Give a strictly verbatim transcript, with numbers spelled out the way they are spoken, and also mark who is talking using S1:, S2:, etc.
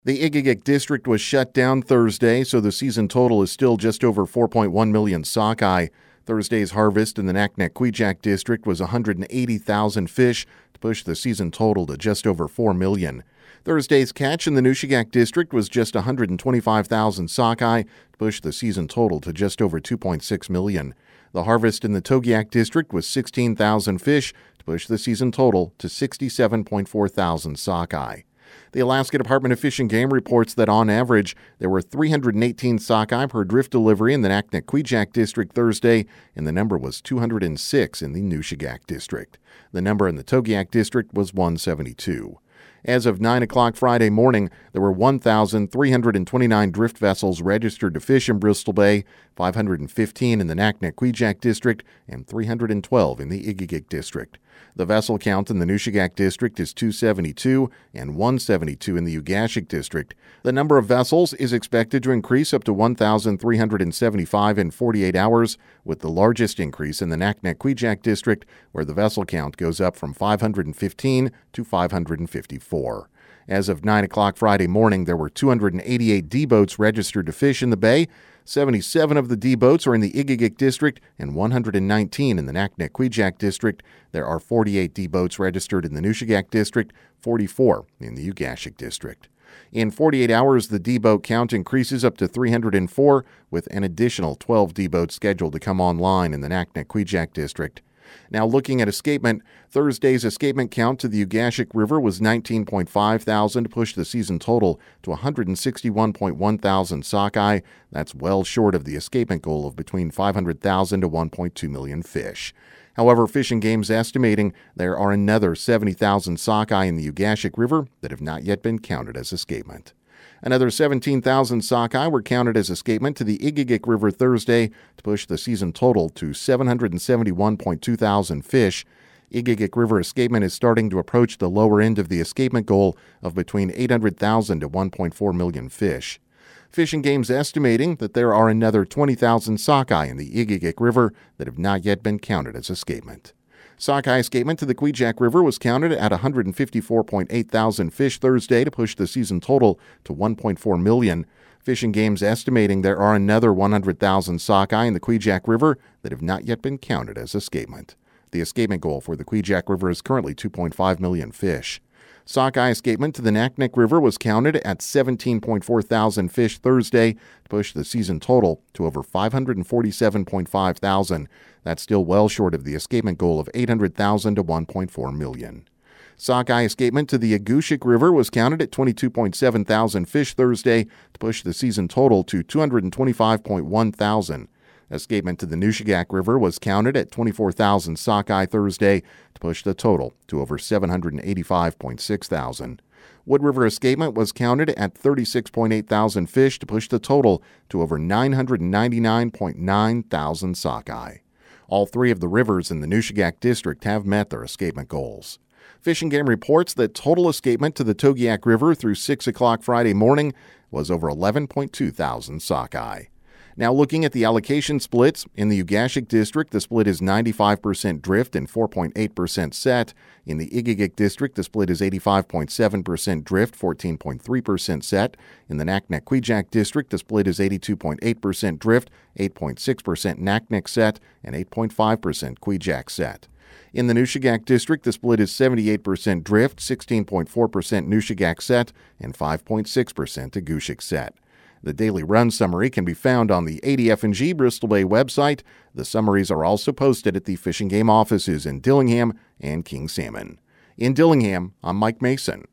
S1: The Igigik District was shut down Thursday, so the season total is still just over four point one million sockeye. Thursday's harvest in the Naknek-Kvichak District was one hundred eighty thousand fish to push the season total to just over four million. Thursday's catch in the Nushagak District was just one hundred twenty-five thousand sockeye to push the season total to just over two point six million. The harvest in the Togiak District was sixteen thousand fish to push the season total to sixty-seven point four thousand sockeye. The Alaska Department of Fish and Game reports that on average, there were three hundred eighteen sockeye per drift delivery in the Naknek-Kvichak District Thursday, and the number was two hundred six in the Nushagak District. The number in the Togiak District was one hundred seventy-two. As of nine o'clock Friday morning, there were one thousand three hundred twenty-nine drift vessels registered to fish in Bristol Bay, five hundred fifteen in the Naknek-Kvichak District, and three hundred twelve in the Igigik District. The vessel count in the Nushagak District is two hundred seventy-two and one hundred seventy-two in the Ugashik District. The number of vessels is expected to increase up to one thousand three hundred seventy-five in forty-eight hours, with the largest increase in the Naknek-Kvichak District, where the vessel count goes up from five hundred fifteen to five hundred fifty-four. As of nine o'clock Friday morning, there were two hundred eighty-eight D-boats registered to fish in the bay. seventy-seven of the D-boats are in the Igigik District and one hundred nineteen in the Naknek-Kvichak District. There are forty-eight D-boats registered in the Nushagak District, forty-four in the Ugashik District. In forty-eight hours, the D-boat count increases up to three hundred four, with an additional twelve D-boats scheduled to come online in the Naknek-Kvichak District. Now looking at escapement, Thursday's escapement count to the Ugashik River was nineteen point five thousand to push the season total to one hundred sixty-one point one thousand sockeye. That's well short of the escapement goal of between five hundred thousand to one point two million fish. However, Fish and Game's estimating there are another seventy thousand sockeye in the Ugashik River that have not yet been counted as escapement. Another seventeen thousand sockeye were counted as escapement to the Igigik River Thursday to push the season total to seven hundred seventy-one point two thousand fish. Igigik River escapement is starting to approach the lower end of the escapement goal of between eight hundred thousand to one point four million fish. Fish and Game's estimating that there are another twenty thousand sockeye in the Igigik River that have not yet been counted as escapement. Sockeye escapement to the Kvichak River was counted at one hundred fifty-four point eight thousand fish Thursday to push the season total to one point four million. Fish and Game's estimating there are another one hundred thousand sockeye in the Kvichak River that have not yet been counted as escapement. The escapement goal for the Kvichak River is currently two point five million fish. Sockeye escapement to the Naknek River was counted at seventeen point four thousand fish Thursday to push the season total to over five hundred forty-seven point five thousand. That's still well short of the escapement goal of eight hundred thousand to one point four million. Sockeye escapement to the Agushik River was counted at twenty-two point seven thousand fish Thursday to push the season total to two hundred twenty-five point one thousand. Escapement to the Nushagak River was counted at twenty-four thousand sockeye Thursday to push the total to over seven hundred eighty-five point six thousand. Wood River escapement was counted at thirty-six point eight thousand fish to push the total to over nine hundred ninety-nine point nine thousand sockeye. All three of the rivers in the Nushagak District have met their escapement goals. Fish and Game reports that total escapement to the Togiak River through six o'clock Friday morning was over eleven point two thousand sockeye. Now looking at the allocation splits, in the Ugashik District, the split is ninety-five percent drift and four point eight percent set. In the Igigik District, the split is eighty-five point seven percent drift, fourteen point three percent set. In the Naknek-Kvichak District, the split is eighty-two point eight percent drift, eight point six percent Naknek set, and eight point five percent Kvichak set. In the Nushagak District, the split is seventy-eight percent drift, sixteen point four percent Nushagak set, and five point six percent Agushik set. The daily run summary can be found on the A D F and G Bristol Bay website. The summaries are also posted at the Fish and Game offices in Dillingham and King Salmon. In Dillingham, I'm Mike Mason.